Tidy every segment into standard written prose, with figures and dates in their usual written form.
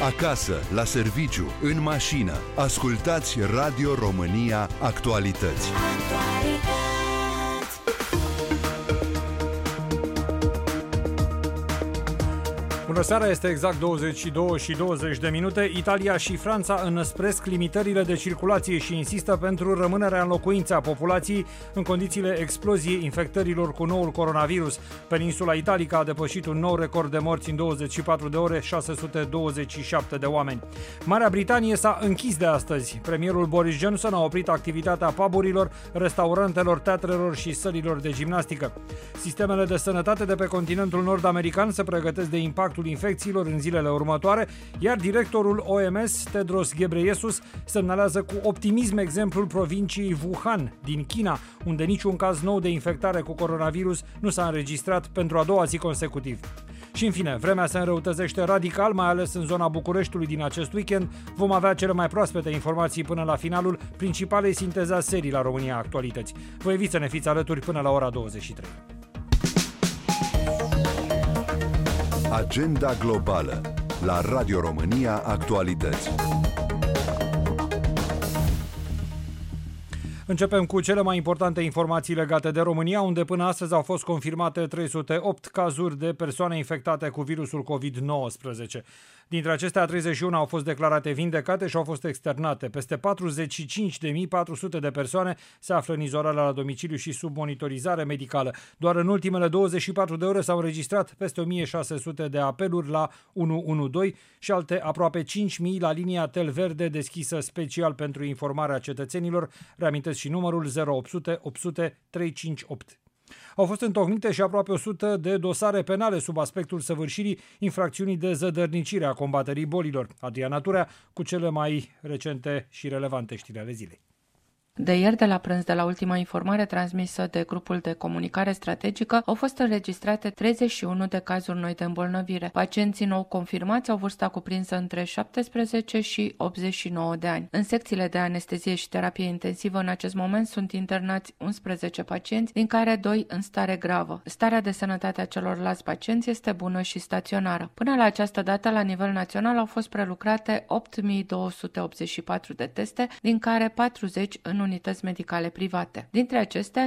acasă, la serviciu, în mașină. Ascultați Radio România Actualități. Bună seara, este exact 22:20. Italia și Franța înăspresc limitările de circulație și insistă pentru rămânerea în locuință a populației în condițiile exploziei infectărilor cu noul coronavirus. Peninsula italică a depășit un nou record de morți în 24 de ore, 627 de oameni. Marea Britanie s-a închis de astăzi. Premierul Boris Johnson a oprit activitatea puburilor, restaurantelor, teatrelor și sălilor de gimnastică. Sistemele de sănătate de pe continentul nord-american se pregătesc de impactul infecțiilor în zilele următoare, iar directorul OMS, Tedros Ghebreyesus, semnalează cu optimism exemplul provinciei Wuhan din China, unde niciun caz nou de infectare cu coronavirus nu s-a înregistrat pentru a doua zi consecutiv. Și în fine, vremea se înrăutățește radical, mai ales în zona Bucureștiului din acest weekend. Vom avea cele mai proaspete informații până la finalul principalei sinteze a serii la România Actualități. Vă invit să ne fiți alături până la ora 23. Agenda globală la Radio România Actualități. Începem cu cele mai importante informații legate de România, unde până astăzi au fost confirmate 308 cazuri de persoane infectate cu virusul COVID-19. Dintre acestea, 31 au fost declarate vindecate și au fost externate. Peste 45.400 de persoane se află în izolare la domiciliu și sub monitorizare medicală. Doar în ultimele 24 de ore s-au înregistrat peste 1.600 de apeluri la 112 și alte aproape 5.000 la linia Tel Verde deschisă special pentru informarea cetățenilor. Reamintesc și numărul 0800 800 358. Au fost întocmite și aproape 100 de dosare penale sub aspectul săvârșirii infracțiunii de zădărnicire a combaterii bolilor. Adriana Turea cu cele mai recente și relevante știri ale zilei. De ieri de la prânz, de la ultima informare transmisă de grupul de comunicare strategică, au fost înregistrate 31 de cazuri noi de îmbolnăvire. Pacienții nou confirmați au vârsta cuprinsă între 17 și 89 de ani. În secțiile de anestezie și terapie intensivă în acest moment sunt internați 11 pacienți, din care 2 în stare gravă. Starea de sănătate a celorlalți pacienți este bună și staționară. Până la această dată, la nivel național, au fost prelucrate 8.284 de teste, din care 40 în unități medicale private. Dintre acestea,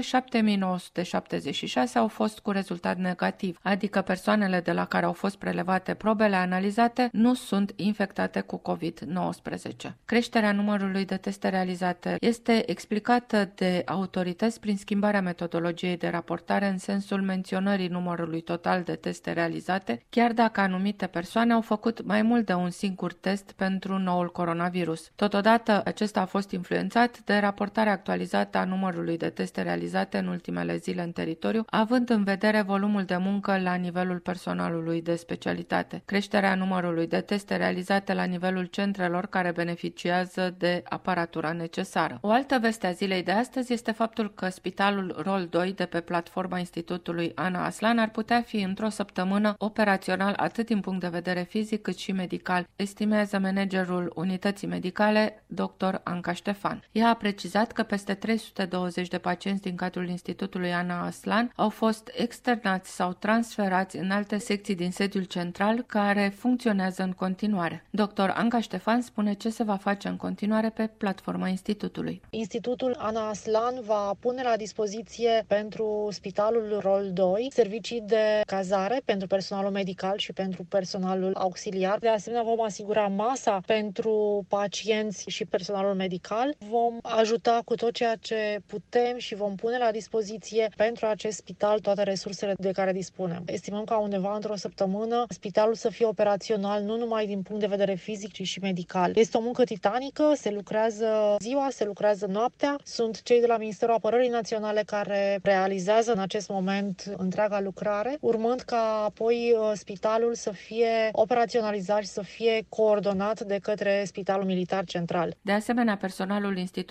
7.976 au fost cu rezultat negativ, adică persoanele de la care au fost prelevate probele analizate nu sunt infectate cu COVID-19. Creșterea numărului de teste realizate este explicată de autorități prin schimbarea metodologiei de raportare în sensul menționării numărului total de teste realizate, chiar dacă anumite persoane au făcut mai mult de un singur test pentru noul coronavirus. Totodată, acesta a fost influențat de raportarea actualizată a numărului de teste realizate în ultimele zile în teritoriu, având în vedere volumul de muncă la nivelul personalului de specialitate. Creșterea numărului de teste realizate la nivelul centrelor care beneficiază de aparatura necesară. O altă veste a zilei de astăzi este faptul că Spitalul Rol 2 de pe platforma Institutului Ana Aslan ar putea fi într-o săptămână operațional atât din punct de vedere fizic cât și medical, estimează managerul unității medicale, dr. Anca Ștefan. Ea a precizat că peste 320 de pacienți din cadrul Institutului Ana Aslan au fost externați sau transferați în alte secții din sediul central care funcționează în continuare. Dr. Anca Ștefan spune ce se va face în continuare pe platforma Institutului. Institutul Ana Aslan va pune la dispoziție pentru Spitalul Rol 2 servicii de cazare pentru personalul medical și pentru personalul auxiliar. De asemenea, vom asigura masa pentru pacienți și personalul medical. Vom ajuta cu tot ceea ce putem și vom pune la dispoziție pentru acest spital toate resursele de care dispunem. Estimăm ca undeva într-o săptămână spitalul să fie operațional nu numai din punct de vedere fizic, ci și medical. Este o muncă titanică, se lucrează ziua, se lucrează noaptea. Sunt cei de la Ministerul Apărării Naționale care realizează în acest moment întreaga lucrare, urmând ca apoi spitalul să fie operaționalizat și să fie coordonat de către Spitalul Militar Central. De asemenea, personalul Institutului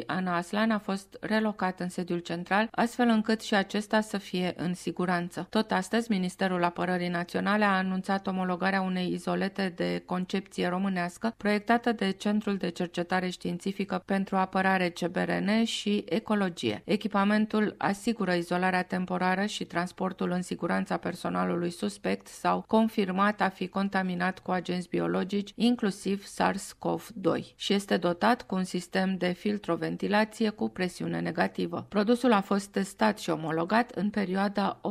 Ana Aslan a fost relocat în sediul central, astfel încât și acesta să fie în siguranță. Tot astăzi, Ministerul Apărării Naționale a anunțat omologarea unei izolete de concepție românească, proiectată de Centrul de Cercetare Științifică pentru Apărare CBRN și Ecologie. Echipamentul asigură izolarea temporară și transportul în siguranță a personalului suspect sau confirmat a fi contaminat cu agenți biologici, inclusiv SARS-CoV-2, și este dotat cu un sistem de filtroventilație cu presiune negativă. Produsul a fost testat și omologat în perioada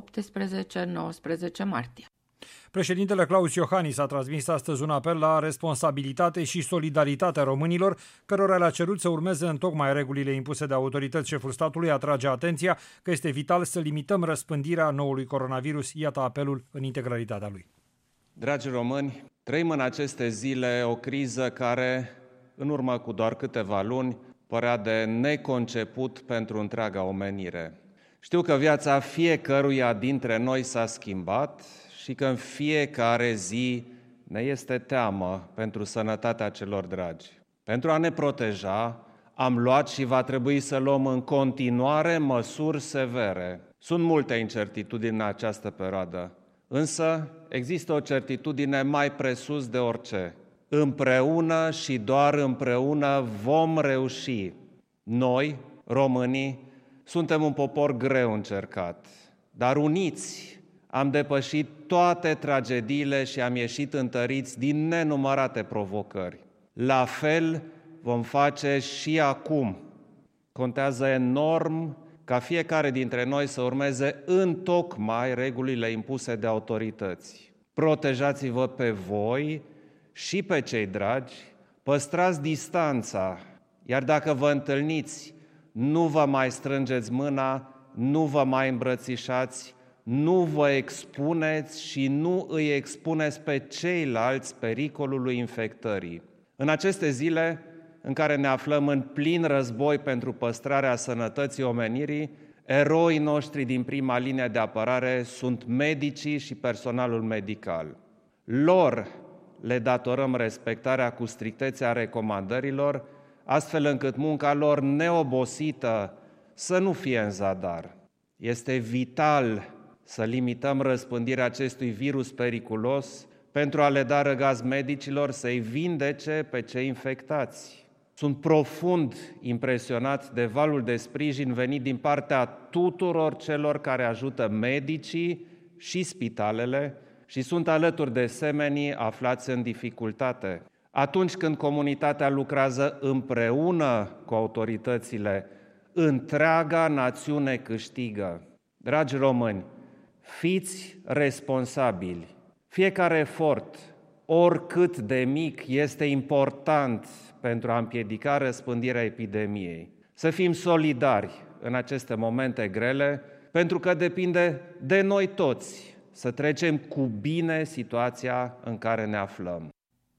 18-19 martie. Președintele Klaus Iohannis a transmis astăzi un apel la responsabilitate și solidaritate a românilor, cărora le-a cerut să urmeze întocmai regulile impuse de autorități. Șeful statului atrage atenția că este vital să limităm răspândirea noului coronavirus. Iată apelul în integralitatea lui. Dragi români, trăim în aceste zile o criză care, în urmă cu doar câteva luni, părea de neconceput pentru întreaga omenire. Știu că viața fiecăruia dintre noi s-a schimbat și că în fiecare zi ne este teamă pentru sănătatea celor dragi. Pentru a ne proteja, am luat și va trebui să luăm în continuare măsuri severe. Sunt multe incertitudini în această perioadă, însă există o certitudine mai presus de orice. Împreună și doar împreună vom reuși. Noi, românii, suntem un popor greu încercat, dar uniți am depășit toate tragediile și am ieșit întăriți din nenumărate provocări. La fel vom face și acum. Contează enorm ca fiecare dintre noi să urmeze întocmai regulile impuse de autorități. Protejați-vă pe voi și pe cei dragi, păstrați distanța, iar dacă vă întâlniți, nu vă mai strângeți mâna, nu vă mai îmbrățișați, nu vă expuneți și nu îi expuneți pe ceilalți pericolului infectării. În aceste zile în care ne aflăm în plin război pentru păstrarea sănătății omenirii, eroii noștri din prima linie de apărare sunt medicii și personalul medical. Lor le datorăm respectarea cu strictețe a recomandărilor, astfel încât munca lor neobosită să nu fie în zadar. Este vital să limităm răspândirea acestui virus periculos pentru a le da răgaz medicilor să-i vindece pe cei infectați. Sunt profund impresionat de valul de sprijin venit din partea tuturor celor care ajută medicii și spitalele și sunt alături de semenii aflați în dificultate. Atunci când comunitatea lucrează împreună cu autoritățile, întreaga națiune câștigă. Dragi români, fiți responsabili. Fiecare efort, oricât de mic, este important pentru a împiedica răspândirea epidemiei. Să fim solidari în aceste momente grele, pentru că depinde de noi toți să trecem cu bine situația în care ne aflăm.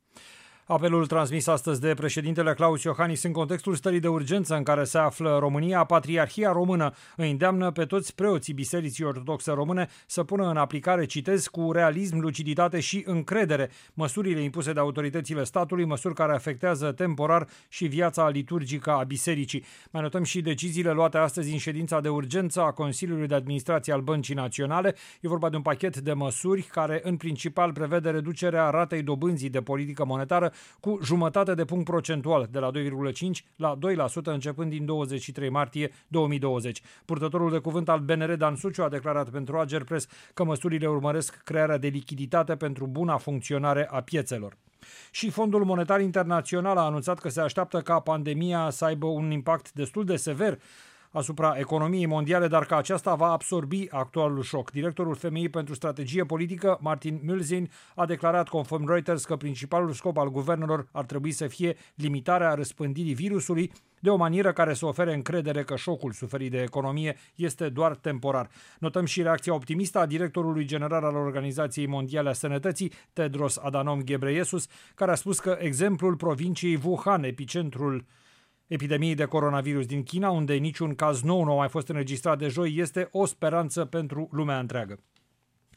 Apelul transmis astăzi de președintele Klaus Iohannis în contextul stării de urgență în care se află România, Patriarhia Română îi îndeamnă pe toți preoții Bisericii Ortodoxe Române să pună în aplicare, citez, cu realism, luciditate și încredere măsurile impuse de autoritățile statului, măsuri care afectează temporar și viața liturgică a bisericii. Mai notăm și deciziile luate astăzi în ședința de urgență a Consiliului de Administrație al Băncii Naționale. E vorba de un pachet de măsuri care în principal prevede reducerea ratei dobânzii de politică monetară cu jumătate de punct procentual, de la 2,5 la 2% începând din 23 martie 2020. Purtătorul de cuvânt al BNR, Dan Suciu, a declarat pentru Agerpres că măsurile urmăresc crearea de lichiditate pentru buna funcționare a piețelor. Și Fondul Monetar Internațional a anunțat că se așteaptă ca pandemia să aibă un impact destul de sever asupra economiei mondiale, dar că aceasta va absorbi actualul șoc. Directorul FMI pentru strategie politică, Martin Mulzin, a declarat conform Reuters că principalul scop al guvernelor ar trebui să fie limitarea răspândirii virusului de o manieră care să ofere încredere că șocul suferit de economie este doar temporar. Notăm și reacția optimistă a directorului general al Organizației Mondiale a Sănătății, Tedros Adhanom Ghebreyesus, care a spus că exemplul provinciei Wuhan, epicentrul epidemiei de coronavirus din China, unde niciun caz nou nu a mai fost înregistrat de joi, este o speranță pentru lumea întreagă.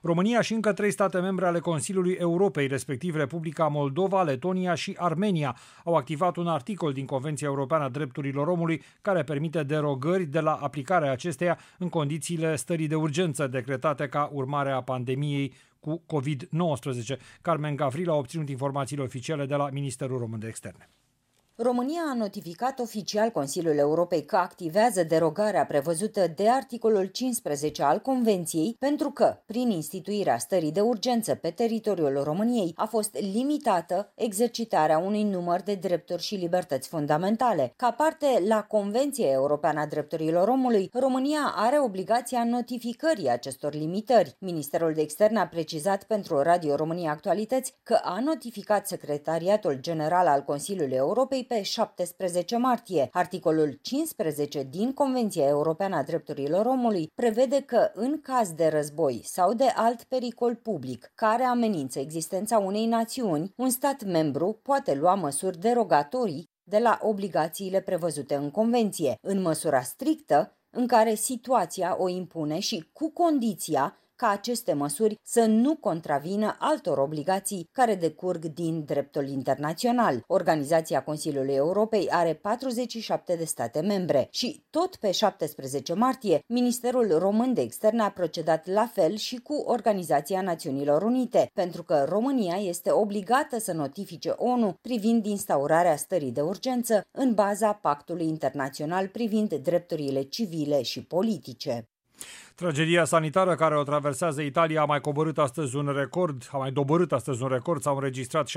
România și încă 3 state membre ale Consiliului Europei, respectiv Republica Moldova, Letonia și Armenia, au activat un articol din Convenția Europeană a Drepturilor Omului care permite derogări de la aplicarea acesteia în condițiile stării de urgență decretate ca urmare a pandemiei cu COVID-19. Carmen Gavrila a obținut informațiile oficiale de la Ministerul Român de Externe. România a notificat oficial Consiliul Europei că activează derogarea prevăzută de articolul 15 al Convenției pentru că, prin instituirea stării de urgență pe teritoriul României, a fost limitată exercitarea unui număr de drepturi și libertăți fundamentale. Ca parte la Convenția Europeană a Drepturilor Omului, România are obligația notificării acestor limitări. Ministerul de Externe a precizat pentru Radio România Actualități că a notificat Secretariatul General al Consiliului Europei pe 17 martie. Articolul 15 din Convenția Europeană a Drepturilor Omului prevede că, în caz de război sau de alt pericol public care amenință existența unei națiuni, un stat membru poate lua măsuri derogatorii de la obligațiile prevăzute în Convenție, în măsura strictă în care situația o impune și cu condiția ca aceste măsuri să nu contravină altor obligații care decurg din dreptul internațional. Organizația Consiliului Europei are 47 de state membre și tot pe 17 martie Ministerul Român de Externe a procedat la fel și cu Organizația Națiunilor Unite, pentru că România este obligată să notifice ONU privind instaurarea stării de urgență în baza Pactului Internațional privind drepturile civile și politice. Tragedia sanitară care o traversează Italia a mai doborât astăzi un record, s-au înregistrat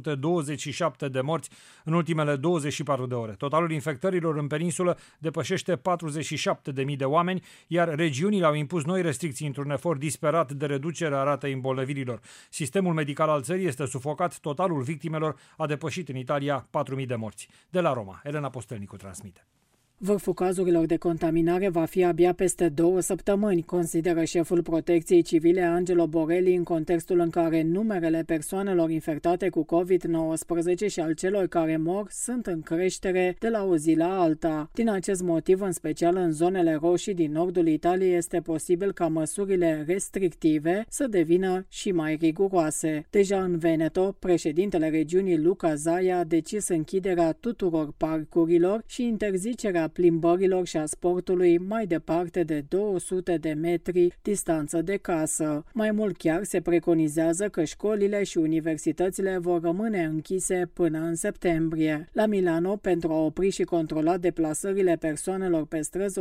627 de morți în ultimele 24 de ore. Totalul infectărilor în peninsulă depășește 47.000 de oameni, iar regiunile au impus noi restricții într-un efort disperat de reducere a ratei îmbolnăvirilor. Sistemul medical al țării este sufocat, totalul victimelor a depășit în Italia 4.000 de morți. De la Roma, Elena Postelnicu transmite. Vârful cazurilor de contaminare va fi abia peste 2 săptămâni, consideră șeful Protecției Civile Angelo Borelli, în contextul în care numerele persoanelor infectate cu COVID-19 și al celor care mor sunt în creștere de la o zi la alta. Din acest motiv, în special în zonele roșii din nordul Italiei, este posibil ca măsurile restrictive să devină și mai riguroase. Deja în Veneto, președintele regiunii Luca Zaia a decis închiderea tuturor parcurilor și interzicerea plimbărilor și a sportului mai departe de 200 de metri distanță de casă. Mai mult chiar se preconizează că școlile și universitățile vor rămâne închise până în septembrie. La Milano, pentru a opri și controla deplasările persoanelor pe străzi,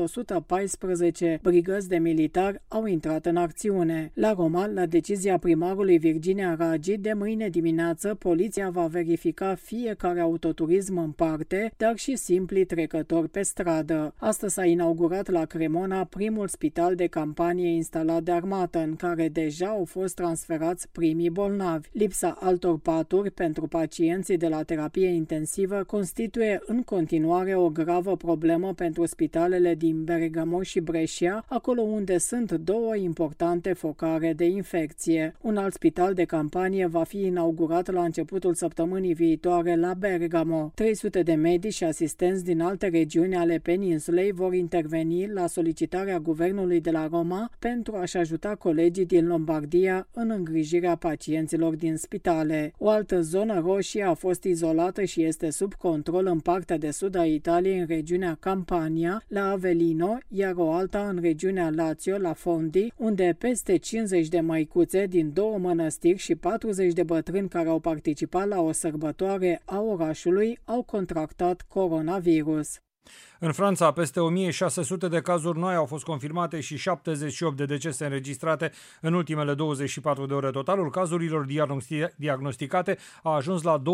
114 brigăzi de militari au intrat în acțiune. La Roma, la decizia primarului Virginia Raggi, de mâine dimineață, poliția va verifica fiecare autoturism în parte, dar și simpli trecători pe stradă. Astăzi s-a inaugurat la Cremona primul spital de campanie instalat de armată, în care deja au fost transferați primii bolnavi. Lipsa altor paturi pentru pacienții de la terapie intensivă constituie în continuare o gravă problemă pentru spitalele din Bergamo și Brescia, acolo unde sunt 2 importante focare de infecție. Un alt spital de campanie va fi inaugurat la începutul săptămânii viitoare la Bergamo. 300 de medici și asistenți din alte regiuni ale peninsulei vor interveni la solicitarea guvernului de la Roma pentru a-și ajuta colegii din Lombardia în îngrijirea pacienților din spitale. O altă zonă roșie a fost izolată și este sub control în partea de sud a Italiei, în regiunea Campania, la Avellino, iar o alta în regiunea Lazio, la Fondi, unde peste 50 de măicuțe din 2 mănăstiri și 40 de bătrâni care au participat la o sărbătoare a orașului au contractat coronavirus. În Franța, peste 1600 de cazuri noi au fost confirmate și 78 de decese înregistrate în ultimele 24 de ore. Totalul cazurilor diagnosticate a ajuns la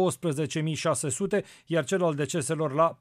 12.600, iar cel al deceselor la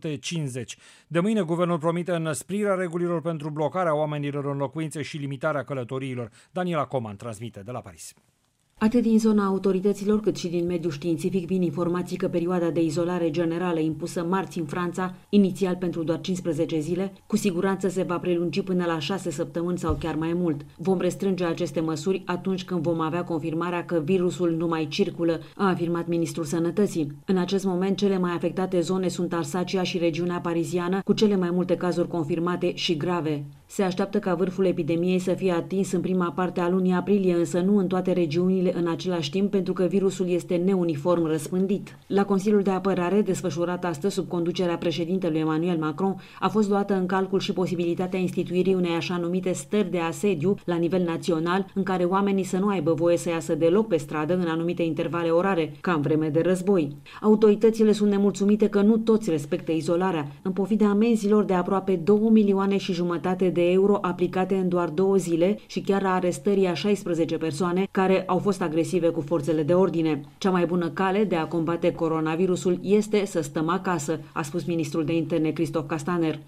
450. De mâine, guvernul promite înăsprirea regulilor pentru blocarea oamenilor în locuințe și limitarea călătoriilor. Daniela Coman transmite de la Paris. Atât din zona autorităților cât și din mediul științific vin informații că perioada de izolare generală impusă marți în Franța, inițial pentru doar 15 zile, cu siguranță se va prelungi până la 6 săptămâni sau chiar mai mult. Vom restrânge aceste măsuri atunci când vom avea confirmarea că virusul nu mai circulă, a afirmat ministrul Sănătății. În acest moment, cele mai afectate zone sunt Alsacia și regiunea pariziană, cu cele mai multe cazuri confirmate și grave. Se așteaptă ca vârful epidemiei să fie atins în prima parte a lunii aprilie, însă nu în toate regiunile în același timp, pentru că virusul este neuniform răspândit. La Consiliul de Apărare, desfășurat astăzi sub conducerea președintelui Emmanuel Macron, a fost luată în calcul și posibilitatea instituirii unei așa numite stări de asediu la nivel național, în care oamenii să nu aibă voie să iasă deloc pe stradă în anumite intervale orare, ca în vreme de război. Autoritățile sunt nemulțumite că nu toți respectă izolarea, în pofida amenzilor de aproape 2,5 milioane de euro aplicate în doar 2 zile și chiar a arestării a 16 persoane care au fost agresive cu forțele de ordine. Cea mai bună cale de a combate coronavirusul este să stăm acasă, a spus ministrul de interne Christophe Castaner.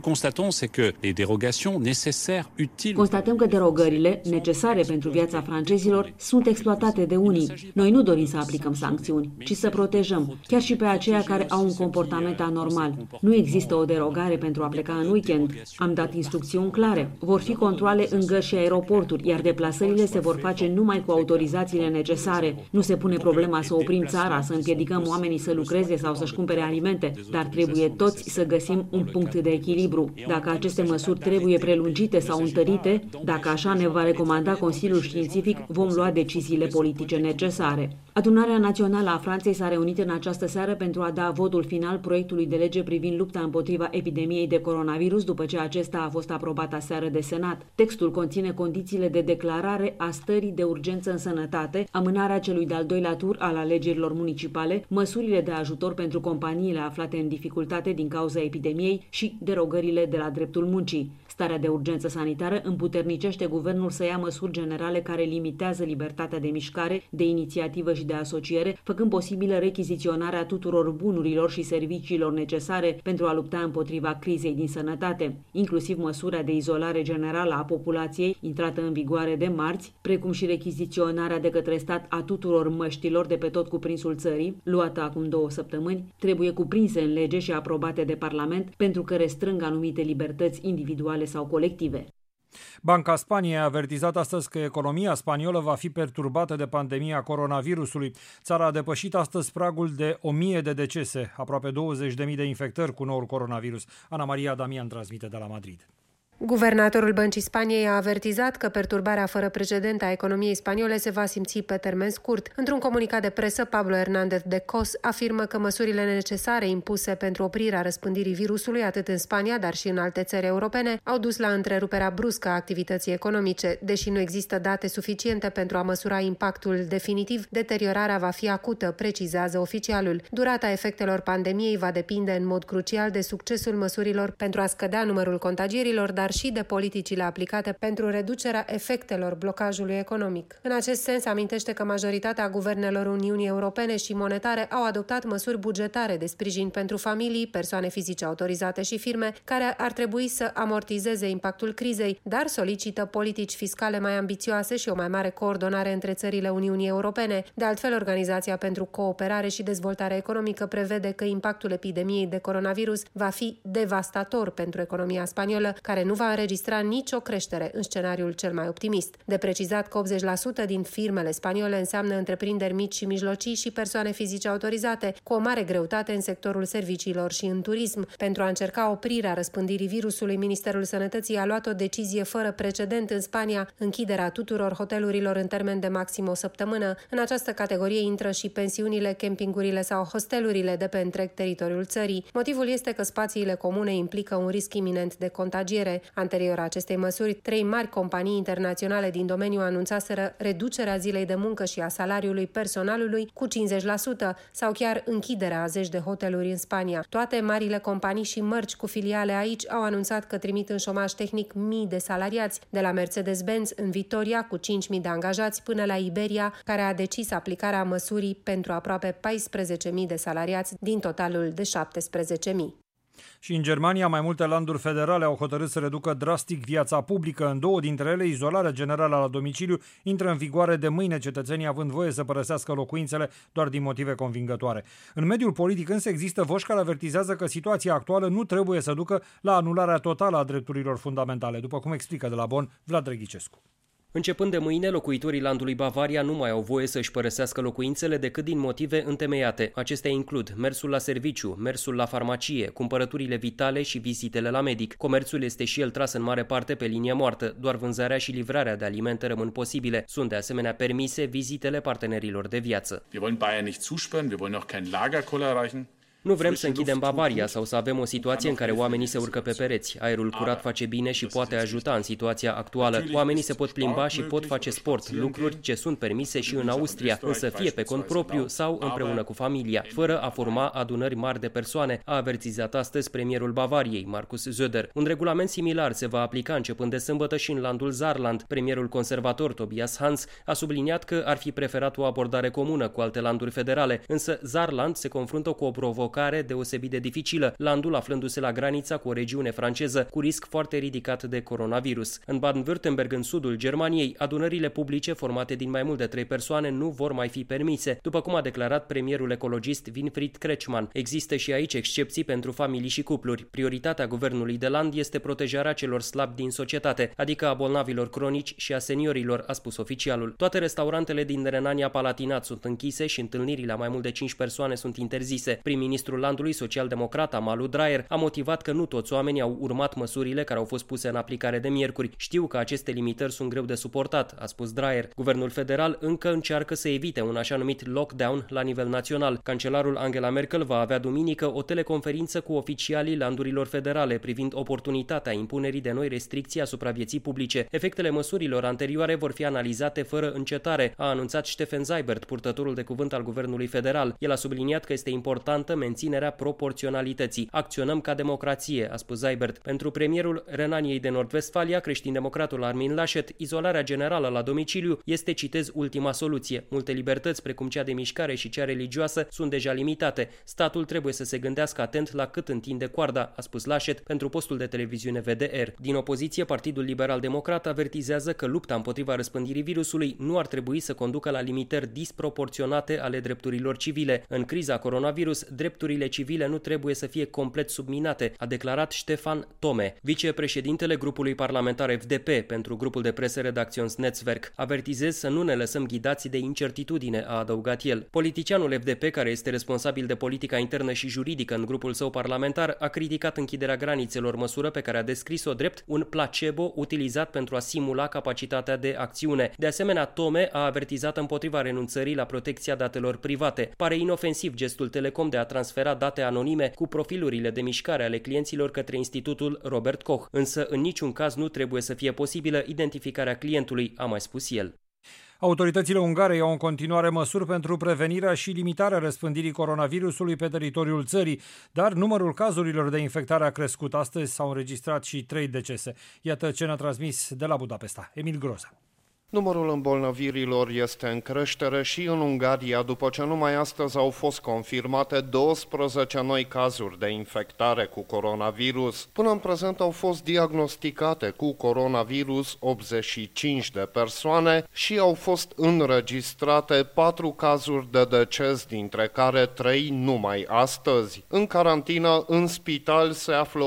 Constatăm că derogările necesare pentru viața francezilor sunt exploatate de unii. Noi nu dorim să aplicăm sancțiuni, ci să protejăm, chiar și pe aceia care au un comportament anormal. Nu există o derogare pentru a pleca în weekend. Am dat instrucțiuni clare. Vor fi controale în gări și aeroporturi, iar deplasările se vor face numai cu autorizațiile necesare. Nu se pune problema să oprim țara, să împiedicăm oamenii să lucreze sau să-și cumpere alimente, dar trebuie toți să găsim un punct de echilibru. Dacă aceste măsuri trebuie prelungite sau întărite, dacă așa ne va recomanda Consiliul Științific, vom lua deciziile politice necesare. Adunarea Națională a Franței s-a reunit în această seară pentru a da votul final proiectului de lege privind lupta împotriva epidemiei de coronavirus, după ce acesta a fost aprobat aseară de Senat. Textul conține condițiile de declarare a stării de urgență în sănătate, amânarea celui de-al doilea tur al alegerilor municipale, măsurile de ajutor pentru companiile aflate în dificultate din cauza epidemiei și derogările de la dreptul muncii. Starea de urgență sanitară împuternicește guvernul să ia măsuri generale care limitează libertatea de mișcare, de inițiativă și de asociere, făcând posibilă rechiziționarea tuturor bunurilor și serviciilor necesare pentru a lupta împotriva crizei din sănătate, inclusiv măsura de izolare generală a populației, intrată în vigoare de marți, precum și rechiziționarea de către stat a tuturor măștilor de pe tot cuprinsul țării, luată acum 2 săptămâni, trebuie cuprinse în lege și aprobate de Parlament pentru că restrâng anumite libertăți individuale sau colective. Banca Spaniei a avertizat astăzi că economia spaniolă va fi perturbată de pandemia coronavirusului. Țara a depășit astăzi pragul de 1000 de decese, aproape 20.000 de infectări cu noul coronavirus. Ana Maria Damian transmite de la Madrid. Guvernatorul Băncii Spaniei a avertizat că perturbarea fără precedent a economiei spaniole se va simți pe termen scurt. Într-un comunicat de presă, Pablo Hernández de Cos afirmă că măsurile necesare impuse pentru oprirea răspândirii virusului, atât în Spania, dar și în alte țări europene, au dus la întreruperea bruscă a activității economice. Deși nu există date suficiente pentru a măsura impactul definitiv, deteriorarea va fi acută, precizează oficialul. Durata efectelor pandemiei va depinde în mod crucial de succesul măsurilor pentru a scădea numărul contagierilor, dar și de politicile aplicate pentru reducerea efectelor blocajului economic. În acest sens, amintește că majoritatea guvernelor Uniunii Europene și monetare au adoptat măsuri bugetare de sprijin pentru familii, persoane fizice autorizate și firme, care ar trebui să amortizeze impactul crizei, dar solicită politici fiscale mai ambițioase și o mai mare coordonare între țările Uniunii Europene. De altfel, Organizația pentru Cooperare și Dezvoltare Economică prevede că impactul epidemiei de coronavirus va fi devastator pentru economia spaniolă, care nu va înregistra nicio creștere în scenariul cel mai optimist. De precizat că 80% din firmele spaniole înseamnă întreprinderi mici și mijlocii și persoane fizice autorizate, cu o mare greutate în sectorul serviciilor și în turism. Pentru a încerca oprirea răspândirii virusului, Ministerul Sănătății a luat o decizie fără precedent în Spania, închiderea tuturor hotelurilor în termen de maxim o săptămână. În această categorie intră și pensiunile, campingurile sau hostelurile de pe întreg teritoriul țării. Motivul este că spațiile comune implică un risc iminent de contagiere. Anterior acestei măsuri, 3 mari companii internaționale din domeniu anunțaseră reducerea zilei de muncă și a salariului personalului cu 50% sau chiar închiderea a 10 de hoteluri în Spania. Toate marile companii și mărci cu filiale aici au anunțat că trimit în șomaj tehnic mii de salariați, de la Mercedes-Benz în Vitoria cu 5.000 de angajați până la Iberia, care a decis aplicarea măsurii pentru aproape 14.000 de salariați din totalul de 17.000. Și în Germania, mai multe landuri federale au hotărât să reducă drastic viața publică. În 2 dintre ele, izolarea generală la domiciliu intră în vigoare de mâine, cetățenii având voie să părăsească locuințele doar din motive convingătoare. În mediul politic însă există voci care avertizează că situația actuală nu trebuie să ducă la anularea totală a drepturilor fundamentale, după cum explică de la Bonn Vlad Drăghicescu. Începând de mâine, locuitorii landului Bavaria nu mai au voie să-și părăsească locuințele decât din motive întemeiate. Acestea includ mersul la serviciu, mersul la farmacie, cumpărăturile vitale și vizitele la medic. Comerțul este și el tras în mare parte pe linie moartă, doar vânzarea și livrarea de alimente rămân posibile. Sunt de asemenea permise vizitele partenerilor de viață. Wir wollen Bayern nicht zusperren, wir wollen auch kein Lagerkoller erreichen. Nu vrem să închidem Bavaria sau să avem o situație în care oamenii se urcă pe pereți. Aerul curat face bine și poate ajuta în situația actuală. Oamenii se pot plimba și pot face sport, lucruri ce sunt permise și în Austria, însă fie pe cont propriu sau împreună cu familia, fără a forma adunări mari de persoane, a avertizat astăzi premierul Bavariei, Markus Söder. Un regulament similar se va aplica începând de sâmbătă și în landul Saarland. Premierul conservator Tobias Hans a subliniat că ar fi preferat o abordare comună cu alte landuri federale, însă Saarland se confruntă cu o provocare deosebit de dificilă, landul aflându-se la granița cu o regiune franceză cu risc foarte ridicat de coronavirus. În Baden-Württemberg, în sudul Germaniei, adunările publice formate din mai mult de 3 persoane nu vor mai fi permise, după cum a declarat premierul ecologist Winfried Kretschmann. Există și aici excepții pentru familii și cupluri. Prioritatea guvernului de land este protejarea celor slabi din societate, adică a bolnavilor cronici și a seniorilor, a spus oficialul. Toate restaurantele din Renania-Palatinat sunt închise și întâlnirile a mai mult de 5 persoane sunt interzise. Prim-ministrul landului social-democrat Amalu Dreyer a motivat că nu toți oamenii au urmat măsurile care au fost puse în aplicare de miercuri. Știu că aceste limitări sunt greu de suportat, a spus Dreyer. Guvernul federal încă încearcă să evite un așa numit lockdown la nivel național. Cancelarul Angela Merkel va avea duminică o teleconferință cu oficialii landurilor federale privind oportunitatea impunerii de noi restricții asupra vieții publice. Efectele măsurilor anterioare vor fi analizate fără încetare, a anunțat Steffen Seibert, purtătorul de cuvânt al guvernului federal. El a subliniat că este importantă menținerea proporționalității. Acționăm ca democrație, a spus Seibert. Pentru premierul Renaniei de Nord-Vestfalia, creștin-democratul Armin Laschet, izolarea generală la domiciliu este, citez, ultima soluție. Multe libertăți, precum cea de mișcare și cea religioasă, sunt deja limitate. Statul trebuie să se gândească atent la cât întinde coarda, a spus Laschet pentru postul de televiziune VDR. Din opoziție, Partidul Liberal-Democrat avertizează că lupta împotriva răspândirii virusului nu ar trebui să conducă la limitări disproporționate ale drepturilor civile. În criza coronavirus, drepturile civile nu trebuie să fie complet subminate, a declarat Stefan Tome, vicepreședintele grupului parlamentar FDP pentru grupul de presă Redaktionsnetzwerk. Avertizez să nu ne lăsăm ghidați de incertitudine, a adăugat el. Politicianul FDP, care este responsabil de politica internă și juridică în grupul său parlamentar, a criticat închiderea granițelor, măsură pe care a descris-o drept un placebo utilizat pentru a simula capacitatea de acțiune. De asemenea, Tome a avertizat împotriva renunțării la protecția datelor private. Pare inofensiv gestul Telecom de a transfera date anonime cu profilurile de mișcare ale clienților către Institutul Robert Koch, însă în niciun caz nu trebuie să fie posibilă identificarea clientului, a mai spus el. Autoritățile ungare iau în continuare măsuri pentru prevenirea și limitarea răspândirii coronavirusului pe teritoriul țării, dar numărul cazurilor de infectare a crescut. Astăzi s-au înregistrat și 3 decese. Iată ce ne-a transmis de la Budapesta Emil Groza. Numărul îmbolnăvirilor este în creștere și în Ungaria, după ce numai astăzi au fost confirmate 12 noi cazuri de infectare cu coronavirus. Până în prezent au fost diagnosticate cu coronavirus 85 de persoane și au fost înregistrate 4 cazuri de deces, dintre care 3 numai astăzi. În carantină, în spital, se află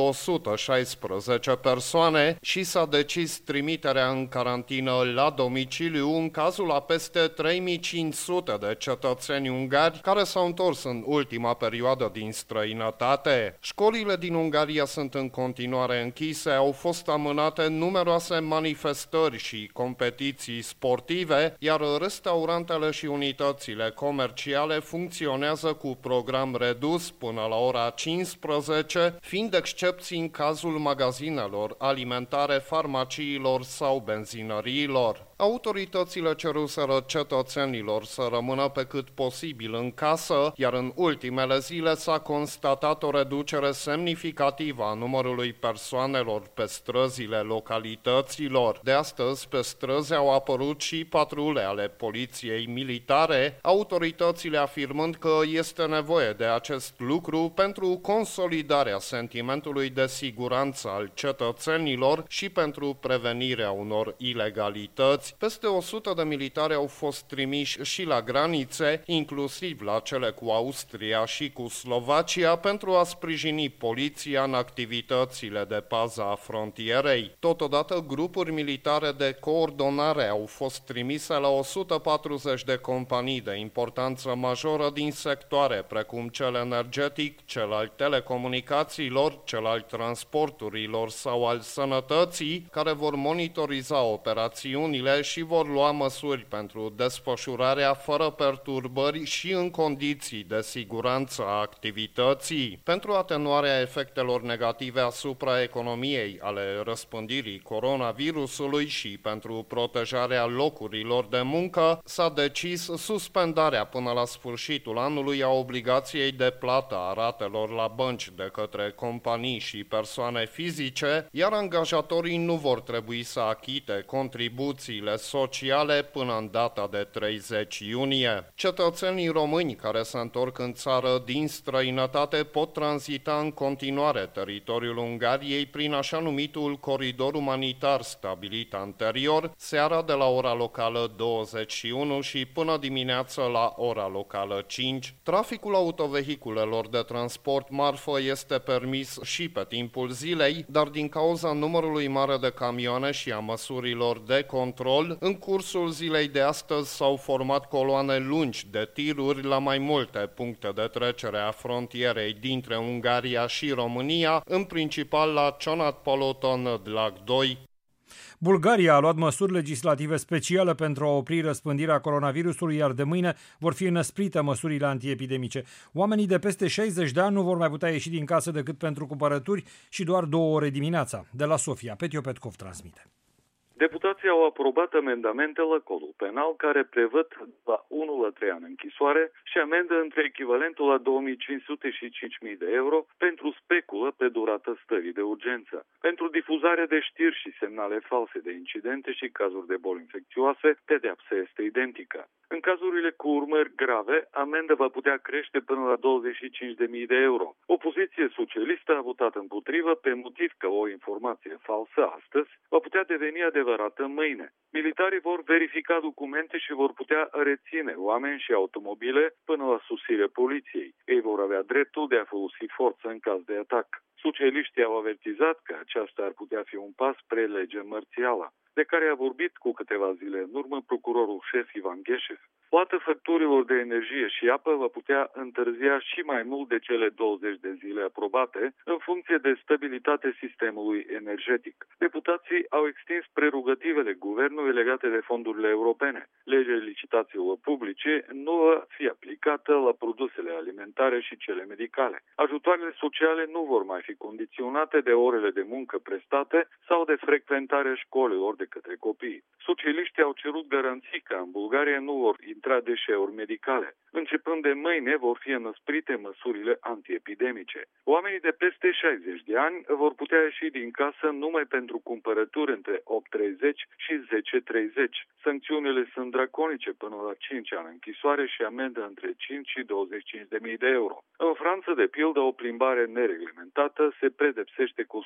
116 persoane și s-a decis trimiterea în carantină la domiciliu în cazul a peste 3500 de cetățeni ungari care s-au întors în ultima perioadă din străinătate. Școlile din Ungaria sunt în continuare închise, au fost amânate numeroase manifestări și competiții sportive, iar restaurantele și unitățile comerciale funcționează cu program redus până la ora 15, fiind excepții în cazul magazinelor alimentare, farmaciilor sau benzinăriilor. Autoritățile ceruseră cetățenilor să rămână pe cât posibil în casă, iar în ultimele zile s-a constatat o reducere semnificativă a numărului persoanelor pe străzile localităților. De astăzi, pe străzi au apărut și patrule ale poliției militare, autoritățile afirmând că este nevoie de acest lucru pentru consolidarea sentimentului de siguranță al cetățenilor și pentru prevenirea unor ilegalități. unități. Peste 100 de militari au fost trimiși și la granițe, inclusiv la cele cu Austria și cu Slovacia, pentru a sprijini poliția în activitățile de pază a frontierei. Totodată, grupuri militare de coordonare au fost trimise la 140 de companii de importanță majoră din sectoare precum cel energetic, cel al telecomunicațiilor, cel al transporturilor sau al sănătății, care vor monitoriza operațiunile și vor lua măsuri pentru desfășurarea fără perturbări și în condiții de siguranță a activității. Pentru atenuarea efectelor negative asupra economiei ale răspândirii coronavirusului și pentru protejarea locurilor de muncă, s-a decis suspendarea până la sfârșitul anului a obligației de plată a ratelor la bănci de către companii și persoane fizice, iar angajatorii nu vor trebui să achite contribuțiile sociale până în data de 30 iunie. Cetățenii români care se întorc în țară din străinătate pot tranzita în continuare teritoriul Ungariei prin așa numitul coridor umanitar stabilit anterior, seara de la ora locală 21 și până dimineață la ora locală 5. Traficul autovehiculelor de transport marfă este permis și pe timpul zilei, dar din cauza numărului mare de camioane și a măsurilor de control, în cursul zilei de astăzi s-au format coloane lungi de tiruri la mai multe puncte de trecere a frontierei dintre Ungaria și România, în principal la Csonat-Paloton-Dlag 2. Bulgaria a luat măsuri legislative speciale pentru a opri răspândirea coronavirusului, iar de mâine vor fi înăsprite măsurile antiepidemice. Oamenii de peste 60 de ani nu vor mai putea ieși din casă decât pentru cumpărături și doar 2 ore dimineața. De la Sofia, Petio Petkov transmite. Deputații au aprobat amendamente la codul penal care prevăd la 1 la 3 ani închisoare și amendă între echivalentul la 2500 și 5000 de euro pentru speculă pe durată stării de urgență. Pentru difuzare de știri și semnale false de incidente și cazuri de boli infecțioase, pedeapsa este identică. În cazurile cu urmări grave, amenda va putea crește până la 25.000 de euro. Opoziție socialistă a votat împotrivă pe motiv că o informație falsă astăzi va putea deveni adevărată mâine. Militarii vor verifica documente și vor putea reține oameni și automobile până la sosire poliției. Ei vor avea dreptul de a folosi forță în caz de atac. Socialiștii au avertizat că aceasta ar putea fi un pas spre lege mărțială, de care a vorbit cu câteva zile în urmă procurorul șef Ivan Gheșev. Plata facturilor de energie și apă va putea întârzia și mai mult de cele 20 de zile aprobate, în funcție de stabilitatea sistemului energetic. Deputații au extins prerogativele guvernului legate de fondurile europene. Legea licitațiilor publice nu va fi aplicată la produsele alimentare și cele medicale. Ajutoarele sociale nu vor mai fi condiționate de orele de muncă prestate sau de frecventarea școlilor de către copii. Socialiștii au cerut garanții că în Bulgaria nu vor intra deșeuri medicale. Începând de mâine vor fi înăsprite măsurile antiepidemice. Oamenii de peste 60 de ani vor putea ieși din casă numai pentru cumpărături între 8.30 și 10.30. Sancțiunile sunt draconice până la 5 ani închisoare și amendă între 5 și 25.000 de euro. În Franța, de pildă, o plimbare nereglementată se pedepsește cu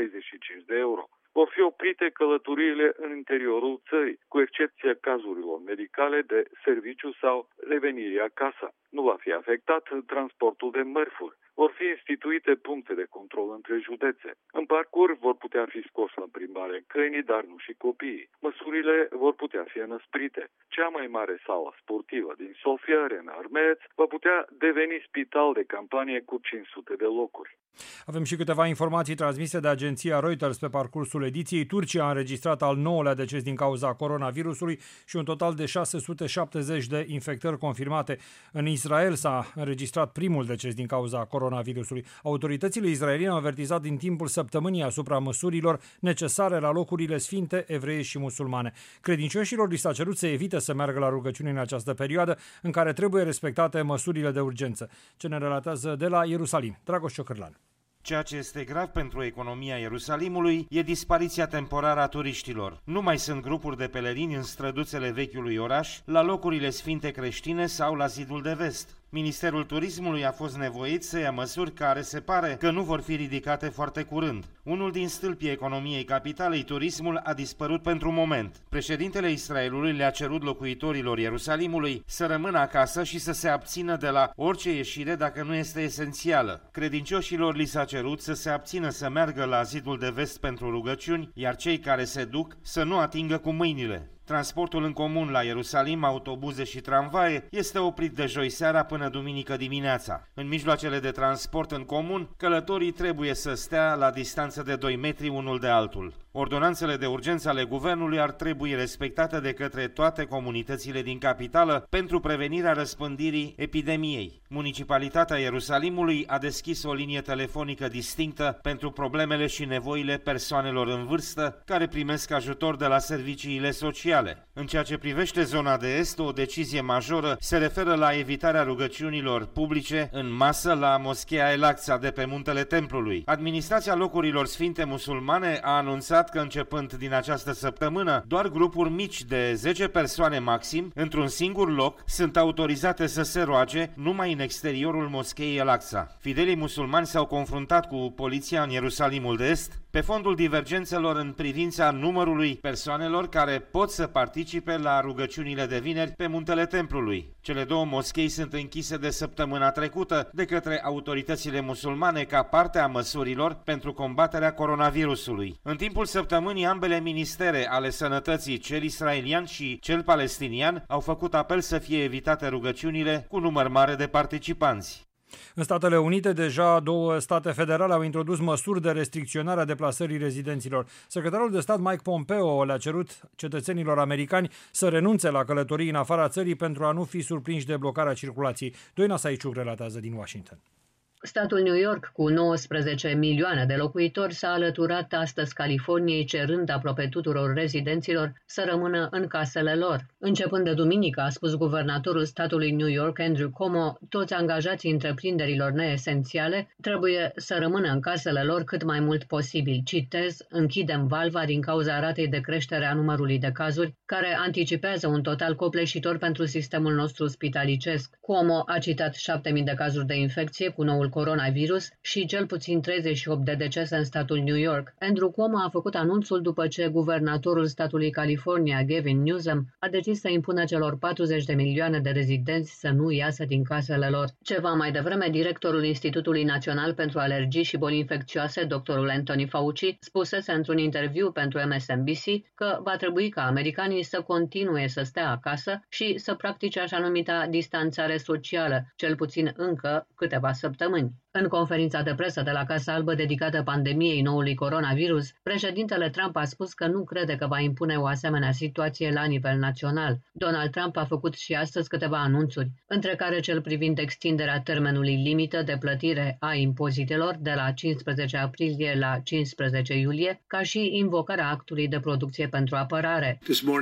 135 de euro. Vor fi oprite călătoriile în interiorul țării, cu excepția cazurilor medicale de serviciu sau revenire acasă. Nu va fi afectat transportul de mărfuri. Vor fi instituite puncte de control între județe. În parcurs vor putea fi scoși la plimbare câinii, dar nu și copiii. Măsurile vor putea fi înăsprite. Cea mai mare sală sportivă din Sofia, Arena Armeț, va putea deveni spital de campanie cu 500 de locuri. Avem și câteva informații transmise de agenția Reuters pe parcursul ediției. Turcia a înregistrat al 9-lea deces din cauza coronavirusului și un total de 670 de infectări confirmate. În Israel s-a înregistrat primul deces din cauza coronavirusului. Autoritățile israeliene au avertizat din timpul săptămânii asupra măsurilor necesare la locurile sfinte, evreie și musulmane. Credincioșilor li s-a cerut să evite să meargă la rugăciuni în această perioadă în care trebuie respectate măsurile de urgență. Ce ne relatează de la Ierusalim, Dragoș Ciocârlan. Ceea ce este grav pentru economia Ierusalimului e dispariția temporară a turiștilor. Nu mai sunt grupuri de pelerini în străduțele vechiului oraș, la locurile sfinte creștine sau la zidul de vest. Ministerul Turismului a fost nevoit să ia măsuri care se pare că nu vor fi ridicate foarte curând. Unul din stâlpii economiei capitalei, turismul, a dispărut pentru moment. Președintele Israelului le-a cerut locuitorilor Ierusalimului să rămână acasă și să se abțină de la orice ieșire dacă nu este esențială. Credincioșilor li s-a cerut să se abțină să meargă la zidul de vest pentru rugăciuni, iar cei care se duc să nu atingă cu mâinile. Transportul în comun la Ierusalim, autobuze și tramvaie, este oprit de joi seara până duminică dimineața. În mijloacele de transport în comun, călătorii trebuie să stea la distanță de 2 metri unul de altul. Ordonanțele de urgență ale guvernului ar trebui respectate de către toate comunitățile din capitală pentru prevenirea răspândirii epidemiei. Municipalitatea Ierusalimului a deschis o linie telefonică distinctă pentru problemele și nevoile persoanelor în vârstă care primesc ajutor de la serviciile sociale. În ceea ce privește zona de est, o decizie majoră se referă la evitarea rugăciunilor publice în masă la Moscheea El-Aqsa de pe Muntele Templului. Administrația locurilor sfinte musulmane a anunțat că începând din această săptămână, doar grupuri mici de 10 persoane maxim, într-un singur loc, sunt autorizate să se roage numai în exteriorul Moscheei El-Aqsa. Fidelii musulmani s-au confruntat cu poliția în Ierusalimul de Est pe fondul divergențelor în privința numărului persoanelor care pot să participe la rugăciunile de vineri pe Muntele Templului. Cele două moschei sunt închise de săptămâna trecută de către autoritățile musulmane ca parte a măsurilor pentru combaterea coronavirusului. În timpul săptămânii, ambele ministere ale sănătății, cel israelian și cel palestinian, au făcut apel să fie evitate rugăciunile cu număr mare de participanți. În Statele Unite, deja 2 state federale au introdus măsuri de restricționare a deplasării rezidenților. Secretarul de stat Mike Pompeo le-a cerut cetățenilor americani să renunțe la călătorii în afara țării pentru a nu fi surprinși de blocarea circulației. Doina Saiciuc relatează din Washington. Statul New York, cu 19 milioane de locuitori, s-a alăturat astăzi Californiei, cerând aproape tuturor rezidenților să rămână în casele lor. Începând de duminică, a spus guvernatorul statului New York, Andrew Cuomo, toți angajații întreprinderilor neesențiale trebuie să rămână în casele lor cât mai mult posibil. Citez, închidem valva din cauza ratei de creștere a numărului de cazuri, care anticipează un total copleșitor pentru sistemul nostru spitalicesc. Cuomo a citat 7.000 de cazuri de infecție cu noul coronavirus și cel puțin 38 de decese în statul New York. Andrew Cuomo a făcut anunțul după ce guvernatorul statului California, Gavin Newsom, a decis să impună celor 40 de milioane de rezidenți să nu iasă din casele lor. Ceva mai devreme, directorul Institutului Național pentru Alergii și Boli Infecțioase, dr. Anthony Fauci, spusese într-un interviu pentru MSNBC că va trebui ca americanii să continue să stea acasă și să practice așa numita distanțare socială, cel puțin încă câteva săptămâni. În conferința de presă de la Casa Albă dedicată pandemiei noului coronavirus, președintele Trump a spus că nu crede că va impune o asemenea situație la nivel național. Donald Trump a făcut și astăzi câteva anunțuri, între care cel privind extinderea termenului limită de plătire a impozitelor de la 15 aprilie la 15 iulie, ca și invocarea actului de producție pentru apărare.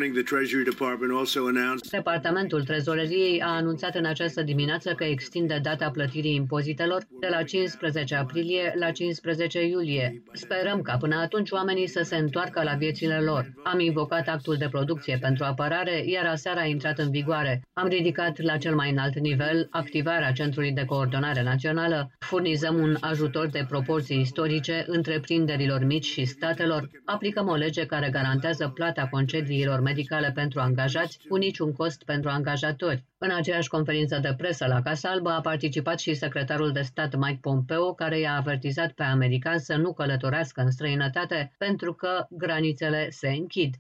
Departamentul Trezoreriei a anunțat în această dimineață că extinde data plătirii impozitelor de la 15 aprilie la 15 iulie. Sperăm ca până atunci oamenii să se întoarcă la viețile lor. Am invocat actul de producție pentru apărare, iar aseară a intrat în vigoare. Am ridicat la cel mai înalt nivel activarea Centrului de Coordonare Națională, furnizăm un ajutor de proporții istorice întreprinderilor mici și statelor, aplicăm o lege care garantează plata concediilor medicale pentru angajați cu niciun cost pentru angajatori. În aceeași conferință de presă la Casa Albă a participat și secretarul de stat Mike Pompeo, care i-a avertizat pe americani să nu călătorească în străinătate pentru că granițele se închid.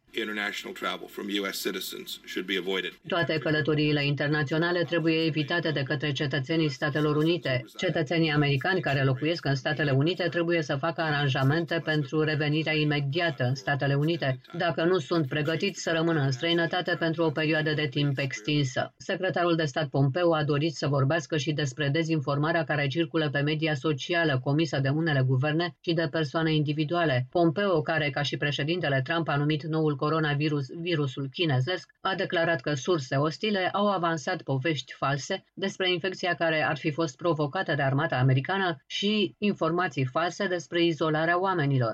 Toate călătoriile internaționale trebuie evitate de către cetățenii Statelor Unite. Cetățenii americani care locuiesc în Statele Unite trebuie să facă aranjamente pentru revenirea imediată în Statele Unite, dacă nu sunt pregătiți să rămână în străinătate pentru o perioadă de timp extinsă. Secretarul de stat Pompeo a dorit să vorbească și despre dezinformarea care circulă pe media socială comisă de unele guverne și de persoane individuale. Pompeo, care ca și președintele Trump a numit noul coronavirus virusul chinezesc, a declarat că surse ostile au avansat povești false despre infecția care ar fi fost provocată de armata americană și informații false despre izolarea oamenilor.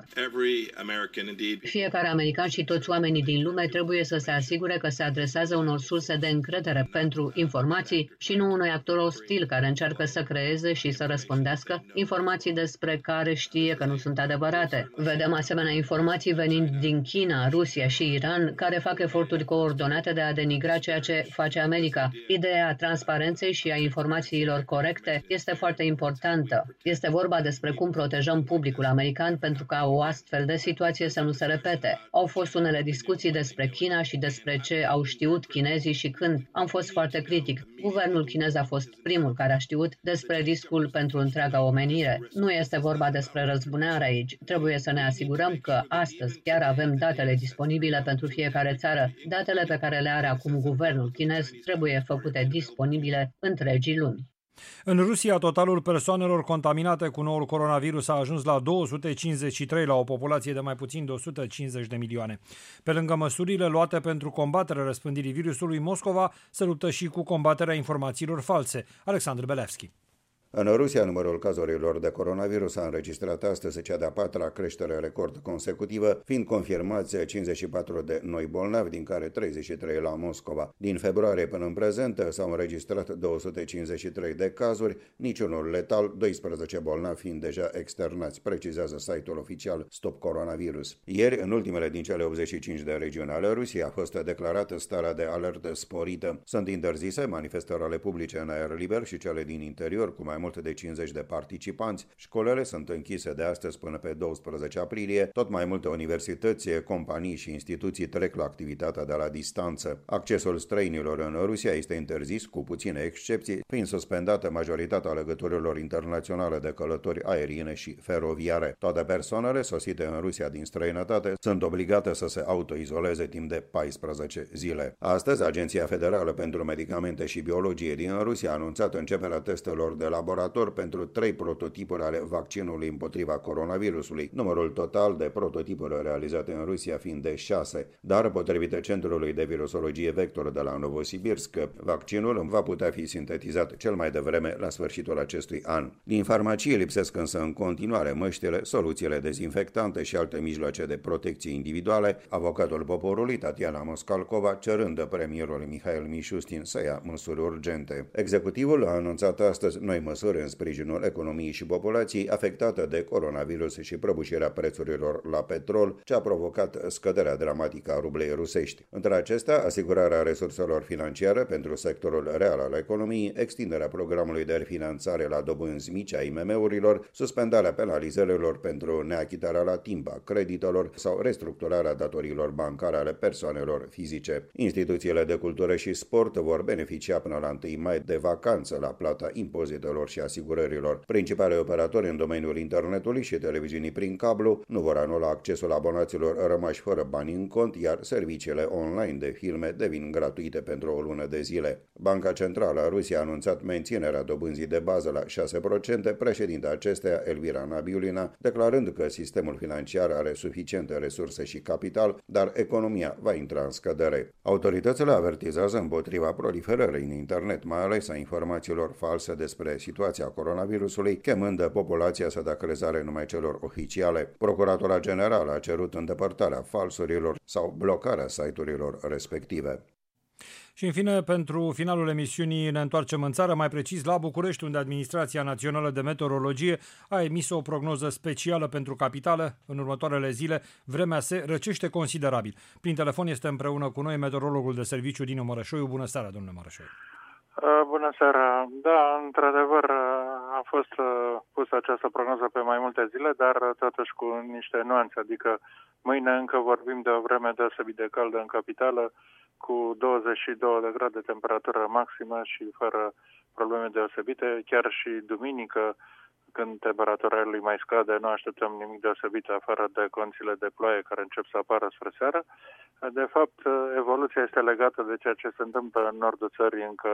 Fiecare american și toți oamenii din lume trebuie să se asigure că se adresează unor surse de încredere pentru pentru informații și nu unui actor ostil care încearcă să creeze și să răspândească informații despre care știe că nu sunt adevărate. Vedem asemenea informații venind din China, Rusia și Iran, care fac eforturi coordonate de a denigra ceea ce face America. Ideea transparenței și a informațiilor corecte este foarte importantă. Este vorba despre cum protejăm publicul american pentru ca o astfel de situație să nu se repete. Au fost unele discuții despre China și despre ce au știut chinezii și când. Am fost foarte critic. Guvernul chinez a fost primul care a știut despre riscul pentru întreaga omenire. Nu este vorba despre răzbunare aici. Trebuie să ne asigurăm că astăzi chiar avem datele disponibile pentru fiecare țară. Datele pe care le are acum guvernul chinez trebuie făcute disponibile întregii lumi. În Rusia, totalul persoanelor contaminate cu noul coronavirus a ajuns la 253 la o populație de mai puțin de 150 de milioane. Pe lângă măsurile luate pentru combaterea răspândirii virusului, Moscova se luptă și cu combaterea informațiilor false. Alexandru Belevski. În Rusia, numărul cazurilor de coronavirus a înregistrat astăzi cea de-a patra creștere record consecutivă, fiind confirmați 54 de noi bolnavi, din care 33 la Moscova. Din februarie până în prezent s-au înregistrat 253 de cazuri, niciunul letal, 12 bolnavi fiind deja externați, precizează site-ul oficial Stop Coronavirus. Ieri, în ultimele din cele 85 de regiuni ale Rusiei, a fost declarată starea de alertă sporită. Sunt interzise manifestările publice în aer liber și cele din interior, cu mai mult de 50 de participanți. Școlile sunt închise de astăzi până pe 12 aprilie. Tot mai multe universități, companii și instituții trec la activitatea de la distanță. Accesul străinilor în Rusia este interzis, cu puține excepții, fiind suspendată majoritatea legăturilor internaționale de călători aeriene și feroviare. Toate persoanele sosite în Rusia din străinătate sunt obligate să se autoizoleze timp de 14 zile. Astăzi, Agenția Federală pentru Medicamente și Biologie din Rusia a anunțat începerea testelor de laborator pentru 3 prototipuri ale vaccinului împotriva coronavirusului, numărul total de prototipuri realizate în Rusia fiind de 6, dar potrivit Centrului de Virusologie Vector de la Novosibirsk, vaccinul va putea fi sintetizat cel mai devreme la sfârșitul acestui an. Din farmacie lipsesc însă în continuare măștile, soluțiile dezinfectante și alte mijloace de protecție individuale, avocatul poporului Tatiana Moscalcova cerând premierului Mihail Mishustin să ia măsuri urgente. Executivul a anunțat astăzi noi măsuri în sprijinul economiei și populației afectate de coronavirus și prăbușirea prețurilor la petrol, ce a provocat scăderea dramatică a rublei rusești. Între acestea, asigurarea resurselor financiare pentru sectorul real al economiei, extinderea programului de refinanțare la dobânzi mici a IMM-urilor, suspendarea penalizărilor pentru neachitarea la timp a creditelor sau restructurarea datoriilor bancare ale persoanelor fizice. Instituțiile de cultură și sport vor beneficia până la 1 mai de vacanță la plata impozitelor și asigurărilor. Principalii operatori în domeniul internetului și televiziunii prin cablu nu vor anula accesul abonaților rămași fără bani în cont, iar serviciile online de filme devin gratuite pentru o lună de zile. Banca Centrală a Rusiei a anunțat menținerea dobânzii de bază la 6%, președinta acesteia, Elvira Nabiulina, declarând că sistemul financiar are suficiente resurse și capital, dar economia va intra în scădere. Autoritățile avertizează împotriva proliferării în internet, mai ales a informațiilor false despre situația coronavirusului, chemând populația să dea crezare numai celor oficiale. Procuratura Generală a cerut îndepărtarea falsurilor sau blocarea site-urilor respective. Și în fine, pentru finalul emisiunii ne întoarcem în țară, mai precis la București, unde Administrația Națională de Meteorologie a emis o prognoză specială pentru capitală. În următoarele zile, vremea se răcește considerabil. Prin telefon este împreună cu noi meteorologul de serviciu Dinu Mărășoiu. Bună seara, domnule Mărășoiu. Bună seara. Da, într-adevăr a fost pusă această prognoză pe mai multe zile, dar totuși cu niște nuanțe, adică mâine încă vorbim de o vreme deosebit de caldă în capitală, cu 22 de grade temperatură maximă și fără probleme deosebite. Chiar și duminică, când temperatura aerului mai scade, nu așteptăm nimic deosebit afară de conțile de ploaie care încep să apară spre seară. De fapt, evoluția este legată de ceea ce se întâmplă în nordul țării încă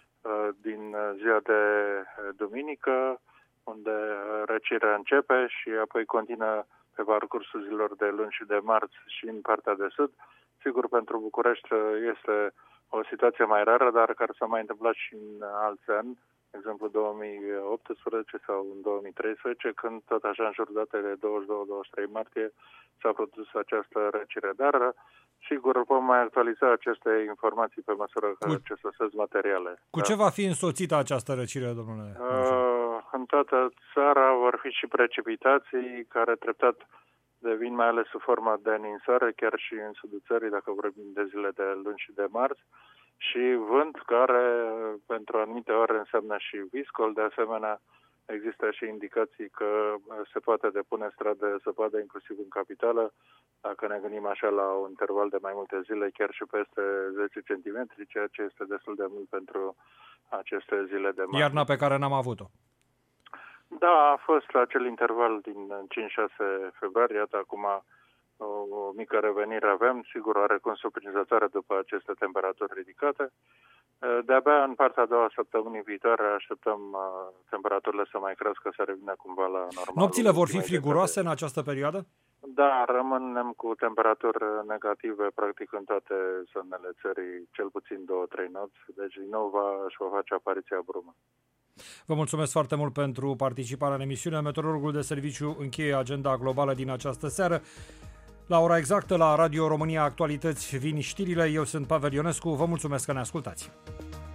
din ziua de duminică, unde răcirea începe și apoi continuă pe parcursul zilor de luni și de marți și în partea de sud. Sigur, pentru București este o situație mai rară, dar care s-a mai întâmplat și în alți ani. de exemplu 2018 sau în 2013, când tot așa în jur datele 22-23 martie s-a produs această răcire. Dar sigur vom mai actualiza aceste informații pe măsură ce sosesc materiale. Cu ce va fi însoțită această răcire, domnule? În toată țara vor fi și precipitații care treptat devin mai ales sub forma de ninsare, chiar și în sudul țării, dacă vorbim de zile de luni și de marți, și vânt care pentru anumite ore înseamnă și viscol. De asemenea, există și indicații că se poate depune strat de zăpadă inclusiv în capitală, dacă ne gândim așa la un interval de mai multe zile, chiar și peste 10 cm, ceea ce este destul de mult pentru aceste zile de marți. Iarna pe care n-am avut-o. Da, a fost acel interval din 5-6 februarie, iată acum o mică revenire avem, sigur oarecum surprinzătoare după aceste temperaturi ridicate. De-abia în partea a doua săptămânii viitoare așteptăm temperaturile să mai crească, să revină cumva la normal. Nopțile vor fi friguroase în această perioadă? Da, rămânem cu temperaturi negative practic în toate zonele țării, cel puțin 2-3 nopți, deci din nou își va face apariția brumă. Vă mulțumesc foarte mult pentru participarea în emisiune. Meteorologul de serviciu încheie agenda globală din această seară. La ora exactă, la Radio România Actualități vin știrile. Eu sunt Pavel Ionescu. Vă mulțumesc că ne ascultați.